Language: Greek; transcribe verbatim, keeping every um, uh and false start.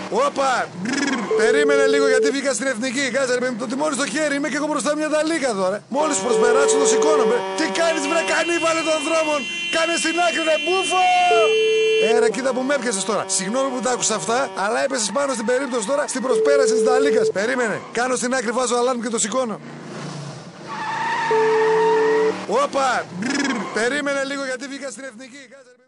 Όπα! Περίμενε λίγο γιατί βγήκα στην εθνική. Κάτσε ρε παιδί, το τιμόνι στο χέρι. Είμαι και εγώ μπροστά μια ταλίκα τώρα. Μόλις προσπεράσω το σηκώνω. Μπε. Τι κάνεις βρε κανίβαλε των δρόμων. Κάνε στην άκρη ρε μπούφο. Ε ρε κοίτα που με έπιασες τώρα. Συγγνώμη που τα άκουσα αυτά. Αλλά έπεσες πάνω στην περίπτωση τώρα στην προσπέραση της ταλίκας. Περίμενε. Κάνω στην άκρη, βάζω αλάρμ και το σηκώνω. Όπα! Περίμενε λίγο γιατί βγήκα στην εθνική.